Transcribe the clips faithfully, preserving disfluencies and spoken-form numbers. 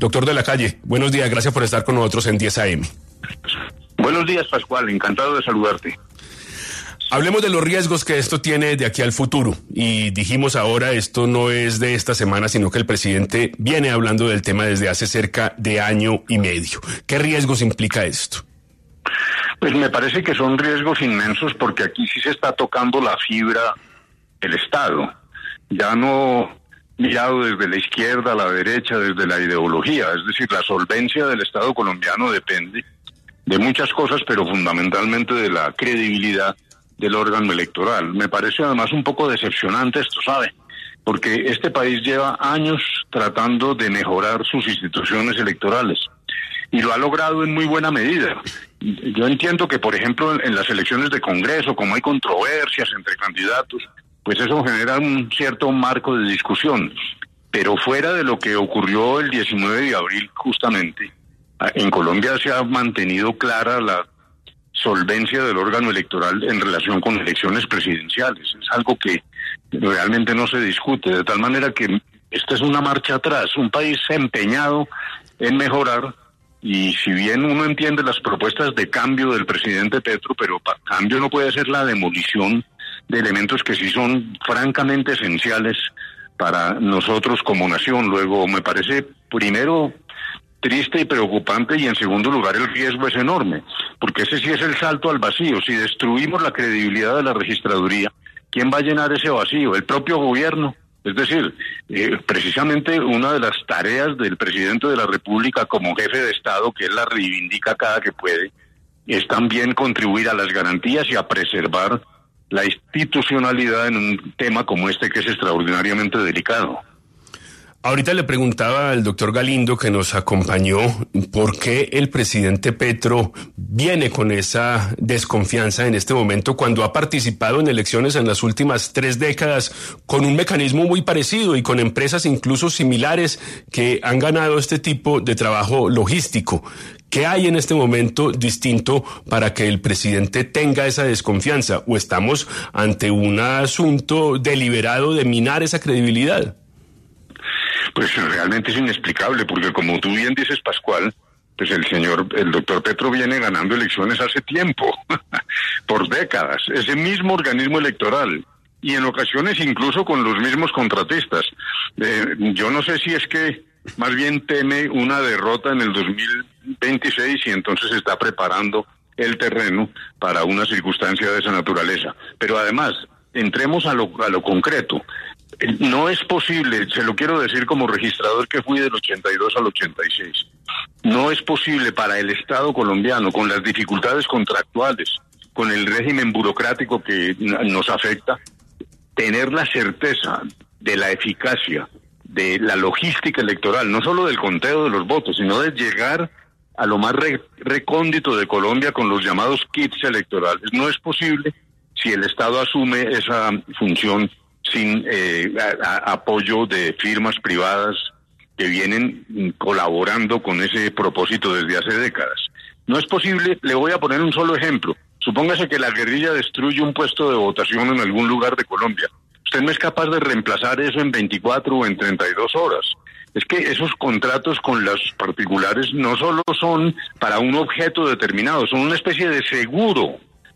Doctor de la Calle, buenos días, gracias por estar con nosotros en diez A M. Buenos días, Pascual, encantado de saludarte. Hablemos de los riesgos que esto tiene de aquí al futuro. Y dijimos ahora, esto no es de esta semana, sino que el presidente viene hablando del tema desde hace cerca de año y medio. ¿Qué riesgos implica esto? Pues me parece que son riesgos inmensos porque aquí sí se está tocando la fibra del Estado. Ya no mirado desde la izquierda a la derecha, desde la ideología. Es decir, la solvencia del Estado colombiano depende de muchas cosas, pero fundamentalmente de la credibilidad del órgano electoral. Me parece además un poco decepcionante esto, ¿sabe? Porque este país lleva años tratando de mejorar sus instituciones electorales y lo ha logrado en muy buena medida. Yo entiendo que, por ejemplo, en las elecciones de Congreso, como hay controversias entre candidatos, pues eso genera un cierto marco de discusión. Pero fuera de lo que ocurrió el diecinueve de abril, justamente, en Colombia se ha mantenido clara la solvencia del órgano electoral en relación con elecciones presidenciales. Es algo que realmente no se discute, de tal manera que esta es una marcha atrás, un país empeñado en mejorar, y si bien uno entiende las propuestas de cambio del presidente Petro, pero para cambio no puede ser la demolición de elementos que sí son francamente esenciales para nosotros como nación. Luego, me parece, primero, triste y preocupante, y en segundo lugar el riesgo es enorme, porque ese sí es el salto al vacío. Si destruimos la credibilidad de la registraduría, ¿quién va a llenar ese vacío? El propio gobierno. Es decir, eh, precisamente una de las tareas del presidente de la República como jefe de Estado, que él la reivindica cada que puede, es también contribuir a las garantías y a preservar la institucionalidad en un tema como este, que es extraordinariamente delicado. Ahorita le preguntaba al doctor Galindo, que nos acompañó, por qué el presidente Petro viene con esa desconfianza en este momento cuando ha participado en elecciones en las últimas tres décadas con un mecanismo muy parecido y con empresas incluso similares que han ganado este tipo de trabajo logístico. ¿Qué hay en este momento distinto para que el presidente tenga esa desconfianza? ¿O estamos ante un asunto deliberado de minar esa credibilidad? Pues realmente es inexplicable, porque como tú bien dices, Pascual, pues el señor, el doctor Petro viene ganando elecciones hace tiempo, por décadas, ese mismo organismo electoral, y en ocasiones incluso con los mismos contratistas. Eh, yo no sé si es que más bien teme una derrota en el dos mil veintiséis y entonces está preparando el terreno para una circunstancia de esa naturaleza. Pero además, entremos a lo, a lo concreto. No es posible, se lo quiero decir como registrador que fui del ochenta y dos al ochenta y seis, no es posible para el Estado colombiano, con las dificultades contractuales, con el régimen burocrático que nos afecta, tener la certeza de la eficacia de la logística electoral, no solo del conteo de los votos, sino de llegar a lo más re- recóndito de Colombia con los llamados kits electorales. No es posible si el Estado asume esa función sin eh, a, a, apoyo de firmas privadas que vienen colaborando con ese propósito desde hace décadas. No es posible. Le voy a poner un solo ejemplo. Supóngase que la guerrilla destruye un puesto de votación en algún lugar de Colombia. Usted no es capaz de reemplazar eso en veinticuatro o en treinta y dos horas. Es que esos contratos con los particulares no solo son para un objeto determinado, son una especie de seguro,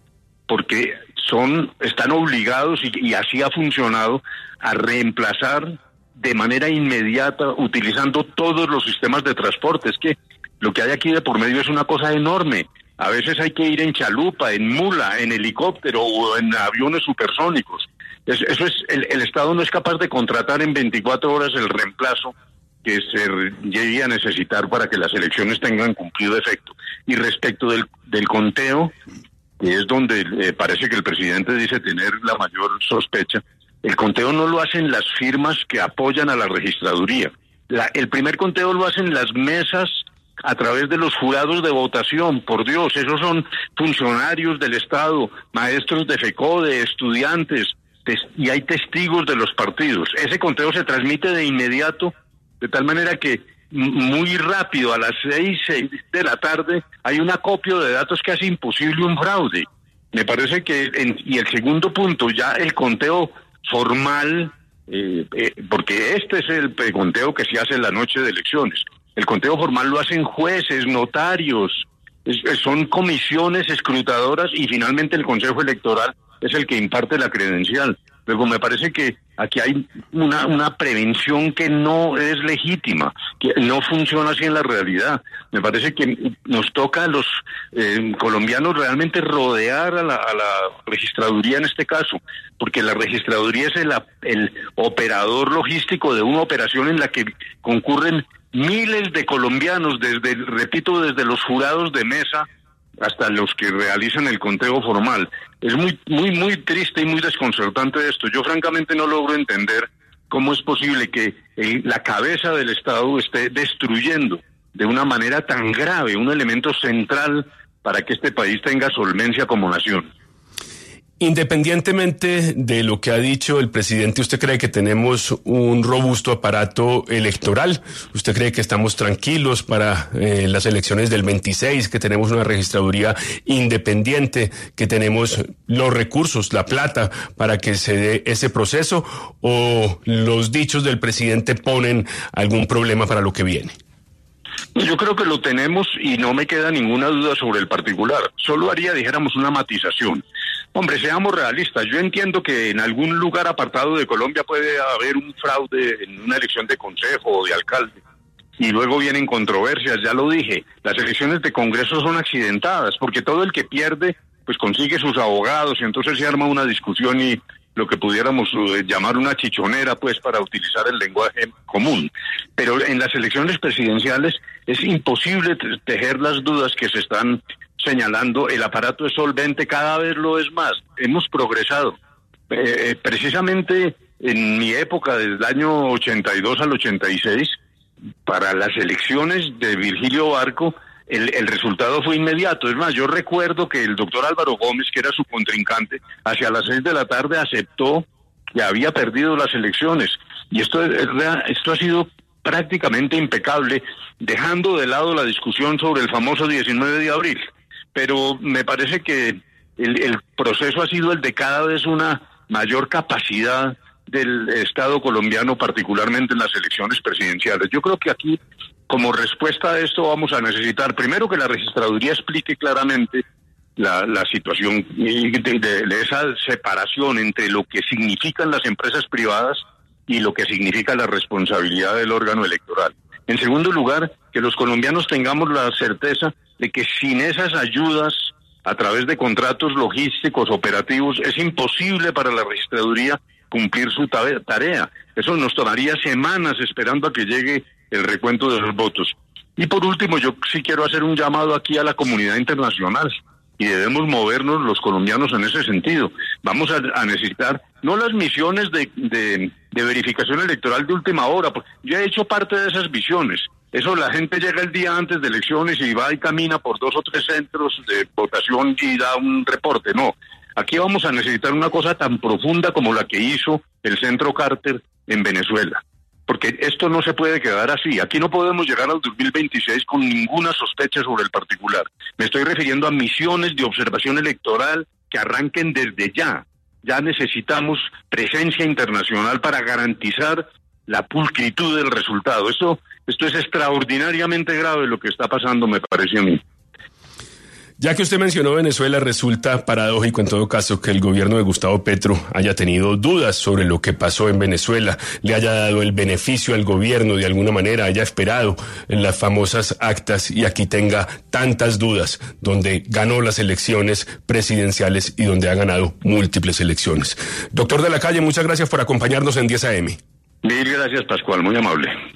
porque son están obligados, y, y así ha funcionado, a reemplazar de manera inmediata, utilizando todos los sistemas de transporte. Es que lo que hay aquí de por medio es una cosa enorme. A veces hay que ir en chalupa, en mula, en helicóptero o en aviones supersónicos. Es, eso es el, el Estado no es capaz de contratar en veinticuatro horas el reemplazo que se llegue a necesitar para que las elecciones tengan cumplido efecto. Y respecto del, del conteo, que es donde eh, parece que el presidente dice tener la mayor sospecha, el conteo no lo hacen las firmas que apoyan a la registraduría. La, el primer conteo lo hacen las mesas a través de los jurados de votación. Por Dios, esos son funcionarios del Estado, maestros de FECODE, estudiantes, tes- y hay testigos de los partidos. Ese conteo se transmite de inmediato, de tal manera que muy rápido, a las seis, seis de la tarde, hay un acopio de datos que hace imposible un fraude. Me parece que, en, y el segundo punto, ya el conteo formal, eh, eh, porque este es el conteo que se hace en la noche de elecciones. El conteo formal lo hacen jueces, notarios, es, es, son comisiones escrutadoras y finalmente el Consejo Electoral es el que imparte la credencial. Luego me parece que aquí hay una, una prevención que no es legítima, que no funciona así en la realidad. Me parece que nos toca a los eh, colombianos realmente rodear a la, a la registraduría en este caso, porque la registraduría es el, el operador logístico de una operación en la que concurren miles de colombianos, desde, repito, desde los jurados de mesa hasta los que realizan el conteo formal. Es muy, muy, muy triste y muy desconcertante esto. Yo francamente no logro entender cómo es posible que el, la cabeza del Estado esté destruyendo de una manera tan grave un elemento central para que este país tenga solvencia como nación. Independientemente de lo que ha dicho el presidente, ¿usted cree que tenemos un robusto aparato electoral? ¿Usted cree que estamos tranquilos para eh, las elecciones del veintiséis, que tenemos una registraduría independiente, que tenemos los recursos, la plata para que se dé ese proceso? ¿O los dichos del presidente ponen algún problema para lo que viene? Yo creo que lo tenemos y no me queda ninguna duda sobre el particular. Solo haría, dijéramos, una matización. Hombre, seamos realistas. Yo entiendo que en algún lugar apartado de Colombia puede haber un fraude en una elección de consejo o de alcalde. Y luego vienen controversias, ya lo dije. Las elecciones de Congreso son accidentadas, porque todo el que pierde, pues consigue sus abogados y entonces se arma una discusión y lo que pudiéramos uh, llamar una chichonera, pues, para utilizar el lenguaje común. Pero en las elecciones presidenciales es imposible tejer las dudas que se están señalando. El aparato es solvente, cada vez lo es más. Hemos progresado. Eh, precisamente en mi época, desde el año ochenta y dos al ochenta y seis, para las elecciones de Virgilio Barco, El, el resultado fue inmediato. Es más, yo recuerdo que el doctor Álvaro Gómez, que era su contrincante, hacia las seis de la tarde aceptó que había perdido las elecciones. Y esto, esto ha sido prácticamente impecable, dejando de lado la discusión sobre el famoso diecinueve de abril. Pero me parece que el, el proceso ha sido el de cada vez una mayor capacidad del Estado colombiano, particularmente en las elecciones presidenciales. Yo creo que aquí, como respuesta a esto, vamos a necesitar primero que la registraduría explique claramente la, la situación de, de, de esa separación entre lo que significan las empresas privadas y lo que significa la responsabilidad del órgano electoral. En segundo lugar, que los colombianos tengamos la certeza de que sin esas ayudas a través de contratos logísticos operativos es imposible para la registraduría cumplir su tarea. Eso nos tomaría semanas esperando a que llegue el recuento de los votos. Y por último, yo sí quiero hacer un llamado aquí a la comunidad internacional y debemos movernos los colombianos en ese sentido. Vamos a, a necesitar no las misiones de, de, de verificación electoral de última hora, porque yo he hecho parte de esas misiones. Eso, la gente llega el día antes de elecciones y va y camina por dos o tres centros de votación y da un reporte. No, aquí vamos a necesitar una cosa tan profunda como la que hizo el Centro Carter en Venezuela. Porque esto no se puede quedar así. Aquí no podemos llegar al dos mil veintiséis con ninguna sospecha sobre el particular. Me estoy refiriendo a misiones de observación electoral que arranquen desde ya. Ya necesitamos presencia internacional para garantizar la pulcritud del resultado. Esto, esto es extraordinariamente grave lo que está pasando, me parece a mí. Ya que usted mencionó Venezuela, resulta paradójico en todo caso que el gobierno de Gustavo Petro haya tenido dudas sobre lo que pasó en Venezuela, le haya dado el beneficio al gobierno de alguna manera, haya esperado en las famosas actas y aquí tenga tantas dudas, donde ganó las elecciones presidenciales y donde ha ganado múltiples elecciones. Doctor de la Calle, muchas gracias por acompañarnos en diez A M. Mil gracias, Pascual, muy amable.